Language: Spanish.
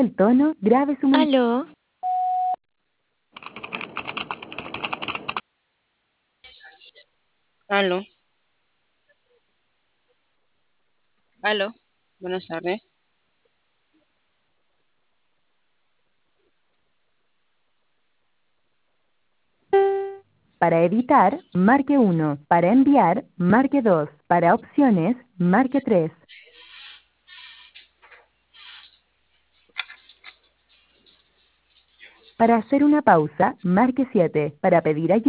el tono, grabe su mensaje. Aló, Aló, aló, buenas tardes. Para editar, marque 1. Para enviar, marque 2. Para opciones, marque 3. Para hacer una pausa, marque 7. Para pedir ayuda,